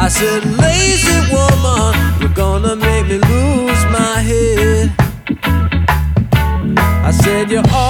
I said, lazy woman, you're gonna make me lose my head. I said, you're all